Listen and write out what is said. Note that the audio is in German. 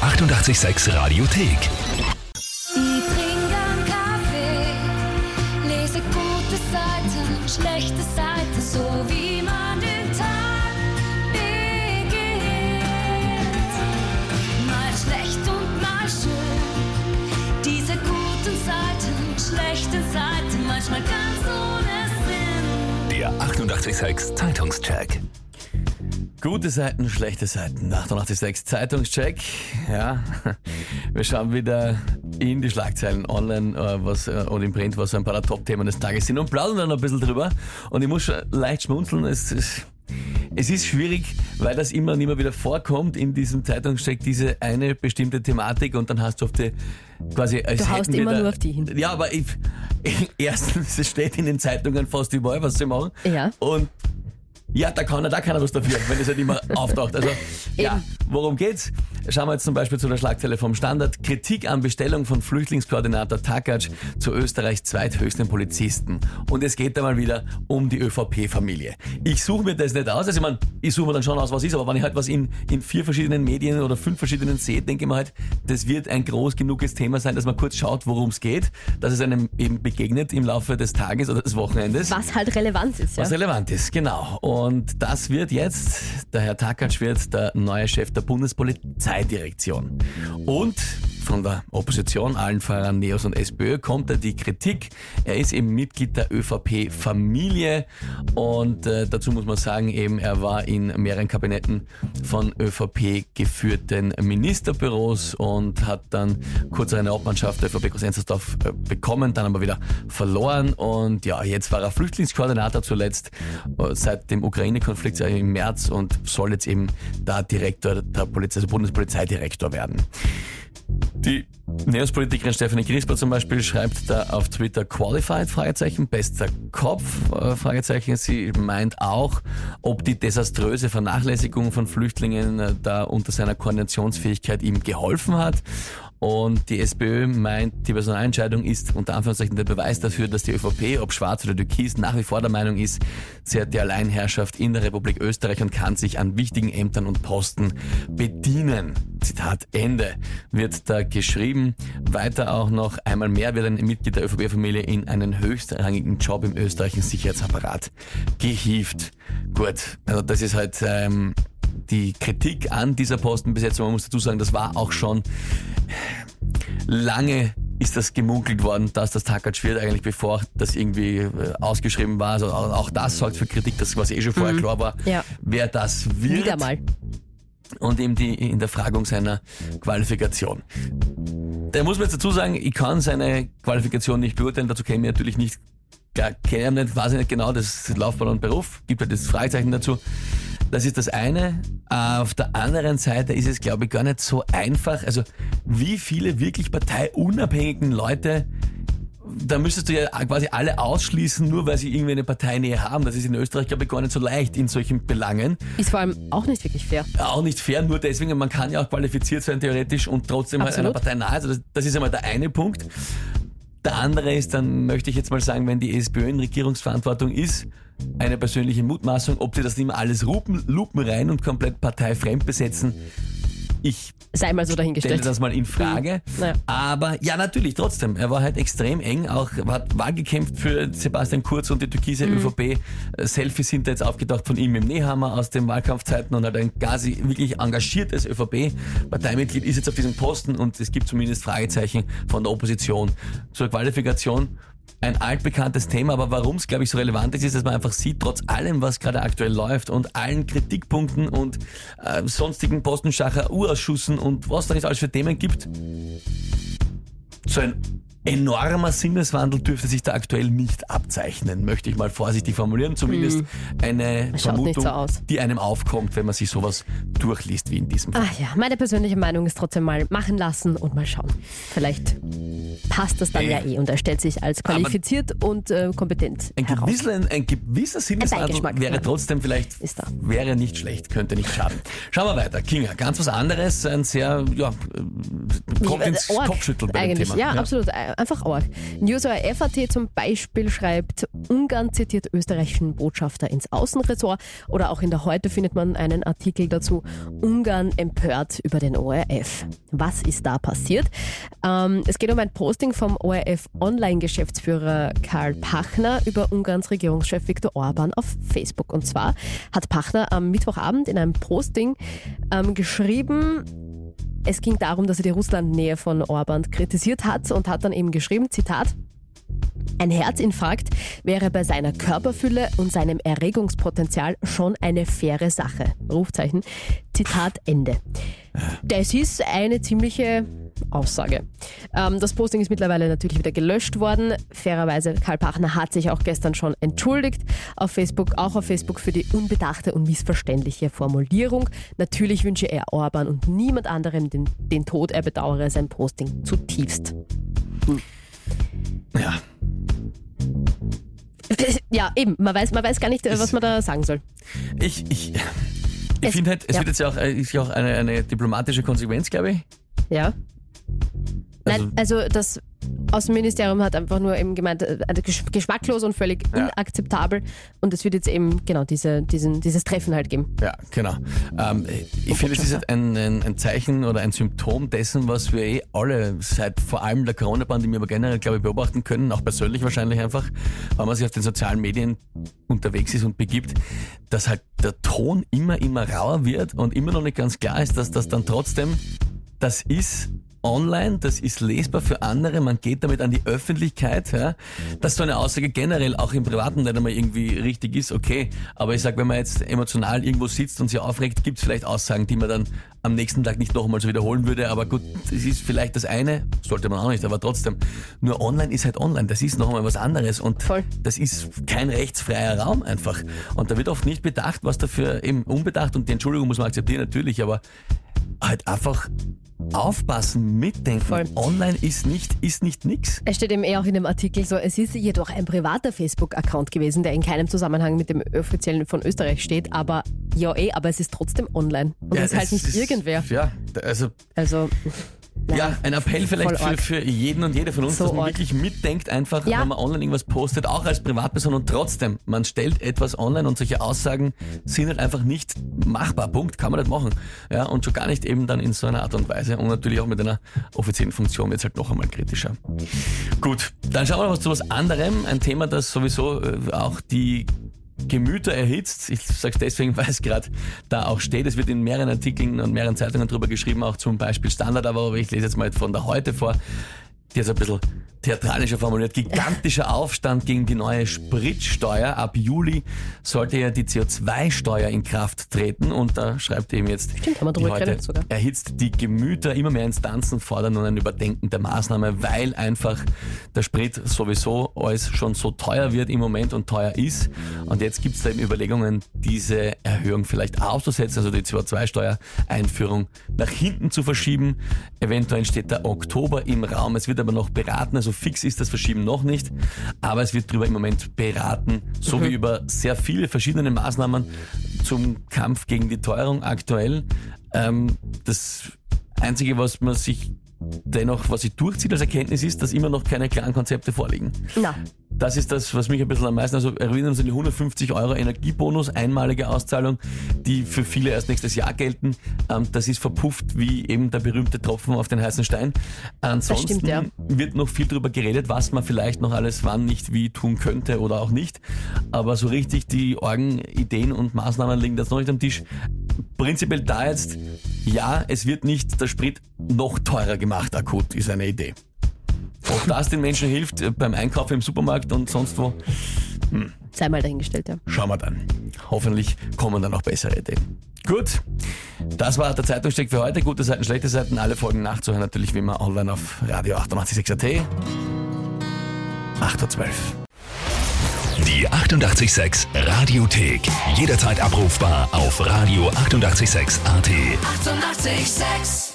886 Radiothek. Ich trinke einen Kaffee, lese gute Seiten, schlechte Seiten, so wie man den Tag beginnt. Mal schlecht und mal schön, diese guten Seiten, schlechten Seiten, manchmal ganz ohne Sinn. Der 886 Zeitungscheck. Gute Seiten, schlechte Seiten. 886 Zeitungscheck. Ja, wir schauen wieder in die Schlagzeilen online und im Print, was so ein paar der Top-Themen des Tages sind und plaudern dann ein bisschen drüber. Und ich muss schon leicht schmunzeln. Es ist schwierig, weil das immer und immer wieder vorkommt in diesem Zeitungscheck, diese eine bestimmte Thematik und dann hast du auf die quasi als Du haust immer nur auf die hin. Ja, aber erstens, es steht in den Zeitungen fast überall, was sie machen. Ja. Und ja, da kann da keiner was dafür, wenn es halt immer auftaucht. Also, ja, worum geht's? Schauen wir jetzt zum Beispiel zu der Schlagzeile vom Standard. Kritik an Bestellung von Flüchtlingskoordinator Takac zu Österreichs zweithöchsten Polizisten. Und es geht da mal wieder um die ÖVP-Familie. Ich suche mir das nicht aus. Also, ich suche mir dann schon aus, was ist, aber wenn ich halt was in 4 verschiedenen Medien oder 5 verschiedenen sehe, denke ich mir halt, das wird ein groß genuges Thema sein, dass man kurz schaut, worum es geht, dass es einem eben begegnet im Laufe des Tages oder des Wochenendes. Was halt relevant ist, ja. Was relevant ist, genau. Und das wird jetzt, der Herr Takac wird der neue Chef der Bundespolizeidirektion. Und von der Opposition, allen voran NEOS und SPÖ, kommt da die Kritik. Er ist eben Mitglied der ÖVP-Familie und dazu muss man sagen, eben er war in mehreren Kabinetten von ÖVP geführten Ministerbüros und hat dann kurz eine Obmannschaft der ÖVP Groß-Enzersdorf bekommen, dann aber wieder verloren und ja, jetzt war er Flüchtlingskoordinator zuletzt seit dem Ukraine-Konflikt im März und soll jetzt eben da Direktor der Polizei, also Bundespolizeidirektor werden. Die NEOS-Politikerin Stefanie Griesbach zum Beispiel schreibt da auf Twitter Qualified, Fragezeichen, bester Kopf, Fragezeichen. Sie meint auch, ob die desaströse Vernachlässigung von Flüchtlingen da unter seiner Koordinationsfähigkeit ihm geholfen hat. Und die SPÖ meint, die Personalentscheidung ist unter Anführungszeichen der Beweis dafür, dass die ÖVP, ob schwarz oder türkis, nach wie vor der Meinung ist, sie hat die Alleinherrschaft in der Republik Österreich und kann sich an wichtigen Ämtern und Posten bedienen. Zitat Ende wird da geschrieben. Weiter auch noch, einmal mehr wird ein Mitglied der ÖVP-Familie in einen höchstrangigen Job im österreichischen Sicherheitsapparat gehievt. Gut, also das ist halt die Kritik an dieser Postenbesetzung. Man muss dazu sagen, das war auch schon lange ist das gemunkelt worden, dass das Takac wird, eigentlich bevor das irgendwie ausgeschrieben war. Also auch das sorgt für Kritik, dass quasi schon vorher klar war, wer das wird. Wieder mal. Und eben die Hinterfragung seiner Qualifikation. Da muss man jetzt dazu sagen, ich kann seine Qualifikation nicht beurteilen, dazu kenne ich natürlich nicht, kenne nicht, weiß ich nicht genau, das ist Laufbahn und Beruf, gibt halt das Fragezeichen dazu. Das ist das eine. Auf der anderen Seite ist es, glaube ich, gar nicht so einfach. Also wie viele wirklich parteiunabhängigen Leute, da müsstest du ja quasi alle ausschließen, nur weil sie irgendwie eine Parteinähe haben. Das ist in Österreich, glaube ich, gar nicht so leicht in solchen Belangen. Ist vor allem auch nicht wirklich fair. Auch nicht fair, nur deswegen, man kann ja auch qualifiziert sein theoretisch und trotzdem halt einer Partei nahe. Also das ist einmal der eine Punkt. Der andere ist, dann möchte ich jetzt mal sagen, wenn die SPÖ in Regierungsverantwortung ist, eine persönliche Mutmaßung, ob sie das nicht mehr alles lupenrein und komplett parteifremd besetzen. Ich sei mal so dahingestellt. stelle das mal in Frage. Naja. Aber ja, natürlich, trotzdem. Er war halt extrem eng, auch hat Wahl gekämpft für Sebastian Kurz und die türkise ÖVP. Selfies sind da jetzt aufgetaucht von ihm im Nehammer aus den Wahlkampfzeiten und hat ein quasi wirklich engagiertes ÖVP-Parteimitglied ist jetzt auf diesem Posten und es gibt zumindest Fragezeichen von der Opposition zur Qualifikation. Ein altbekanntes Thema, aber warum es, glaube ich, so relevant ist, dass man einfach sieht, trotz allem, was gerade aktuell läuft und allen Kritikpunkten und sonstigen Postenschacher, Urausschüssen und was da nicht alles für Themen gibt, so ein enormer Sinneswandel dürfte sich da aktuell nicht abzeichnen, möchte ich mal vorsichtig formulieren. Zumindest eine Vermutung, so aus, die einem aufkommt, wenn man sich sowas durchliest wie in diesem Fall. Ach ja, meine persönliche Meinung ist trotzdem mal machen lassen und mal schauen. Vielleicht passt das dann ja und er stellt sich als qualifiziert und kompetent heraus. Ein gewisser Sinneswandel wäre trotzdem vielleicht, wäre nicht schlecht, könnte nicht schaden. Schauen wir weiter. Kinga, ganz was anderes, ein sehr kommt ins arg Kopfschütteln bei eigentlich. dem Thema. Ja, absolut. Einfach arg. News.at zum Beispiel schreibt, Ungarn zitiert österreichischen Botschafter ins Außenressort. Oder auch in der Heute findet man einen Artikel dazu. Ungarn empört über den ORF. Was ist da passiert? Es geht um ein Posting vom ORF-Online-Geschäftsführer Karl Pachner über Ungarns Regierungschef Viktor Orbán auf Facebook. Und zwar hat Pachner am Mittwochabend in einem Posting geschrieben, es ging darum, dass er die Russlandnähe von Orbán kritisiert hat und hat dann eben geschrieben, Zitat, ein Herzinfarkt wäre bei seiner Körperfülle und seinem Erregungspotenzial schon eine faire Sache. Rufzeichen. Zitat Ende. Das ist eine ziemliche Aussage. Das Posting ist mittlerweile natürlich wieder gelöscht worden. Fairerweise, Karl Pachner hat sich auch gestern schon entschuldigt auf Facebook, auch auf Facebook für die unbedachte und missverständliche Formulierung. Natürlich wünsche er Orbán und niemand anderem den Tod. Er bedauere sein Posting zutiefst. Ja. Ja, eben. Man weiß gar nicht, was man da sagen soll. Ich finde halt, es wird jetzt ja auch eine diplomatische Konsequenz, glaube ich. Ja. Nein, also das Außenministerium hat einfach nur eben gemeint, geschmacklos und völlig inakzeptabel, und es wird jetzt eben genau dieses Treffen halt geben. Ja, genau. Ich finde, es ist halt ein Zeichen oder ein Symptom dessen, was wir alle seit vor allem der Corona-Pandemie, aber generell, glaube ich, beobachten können, auch persönlich wahrscheinlich einfach, weil man sich auf den sozialen Medien unterwegs ist und begibt, dass halt der Ton immer rauer wird und immer noch nicht ganz klar ist, dass das dann trotzdem, das ist online, das ist lesbar für andere, man geht damit an die Öffentlichkeit, ja. Dass so eine Aussage generell auch im Privaten nicht einmal irgendwie richtig ist, okay, aber ich sag, wenn man jetzt emotional irgendwo sitzt und sich aufregt, gibt es vielleicht Aussagen, die man dann am nächsten Tag nicht noch einmal so wiederholen würde, aber gut, das ist vielleicht das eine, sollte man auch nicht, aber trotzdem, nur online ist halt online, das ist noch einmal was anderes und das ist kein rechtsfreier Raum einfach, und da wird oft nicht bedacht, was dafür eben unbedacht, und die Entschuldigung muss man akzeptieren natürlich, aber halt einfach aufpassen, mitdenken. Voll. Online ist nicht nix. Es steht eben auch in dem Artikel so, es ist jedoch ein privater Facebook-Account gewesen, der in keinem Zusammenhang mit dem offiziellen von Österreich steht, aber aber es ist trotzdem online. Und es ist halt nicht irgendwer. Ja, also nein, ja, ein Appell vielleicht für jeden und jede von uns, dass man wirklich mitdenkt einfach, wenn man online irgendwas postet, auch als Privatperson, und trotzdem, man stellt etwas online und solche Aussagen sind halt einfach nicht machbar. Punkt, kann man nicht machen. Ja, und schon gar nicht eben dann in so einer Art und Weise, und natürlich auch mit einer offiziellen Funktion wird es halt noch einmal kritischer. Gut, dann schauen wir noch zu was anderem. Ein Thema, das sowieso auch die Gemüter erhitzt. Ich sage es deswegen, weil es gerade da auch steht. Es wird in mehreren Artikeln und mehreren Zeitungen drüber geschrieben, auch zum Beispiel Standard, aber ich lese jetzt mal von der Heute vor. Die ist ein bisschen theatralischer formuliert. Gigantischer Aufstand gegen die neue Spritsteuer. Ab Juli sollte ja die CO2-Steuer in Kraft treten, und da schreibt eben jetzt die Heute, erhitzt die Gemüter. Immer mehr Instanzen fordern nun ein Überdenken der Maßnahme, weil einfach der Sprit sowieso alles schon so teuer wird im Moment und teuer ist. Und jetzt gibt es da eben Überlegungen, diese Erhöhung vielleicht auszusetzen, also die CO2-Steuer-Einführung nach hinten zu verschieben. Eventuell steht der Oktober im Raum. Es wird aber noch beraten, also fix ist das Verschieben noch nicht, aber es wird darüber im Moment beraten, so wie über sehr viele verschiedene Maßnahmen zum Kampf gegen die Teuerung aktuell. Das Einzige, was sich durchzieht als Erkenntnis, ist, dass immer noch keine klaren Konzepte vorliegen. Na. Das ist das, was mich ein bisschen am meisten, also erinnern uns an die 150 € Energiebonus, einmalige Auszahlung, die für viele erst nächstes Jahr gelten. Das ist verpufft wie eben der berühmte Tropfen auf den heißen Stein. Ansonsten wird noch viel darüber geredet, was man vielleicht noch alles wann nicht wie tun könnte oder auch nicht. Aber so richtig die Ideen und Maßnahmen liegen jetzt noch nicht am Tisch. Prinzipiell da jetzt, ja, es wird nicht der Sprit noch teurer gemacht, akut, ist eine Idee. Ob das den Menschen hilft beim Einkaufen im Supermarkt und sonst wo, sei mal dahingestellt, ja. Schauen wir dann. Hoffentlich kommen dann noch bessere Ideen. Gut, das war der Zeitungscheck für heute. Gute Seiten, schlechte Seiten, alle Folgen nachzuhören natürlich wie immer online auf Radio 886.at. 8:12 Uhr. Die 886 Radiothek. Jederzeit abrufbar auf Radio 886.at. 886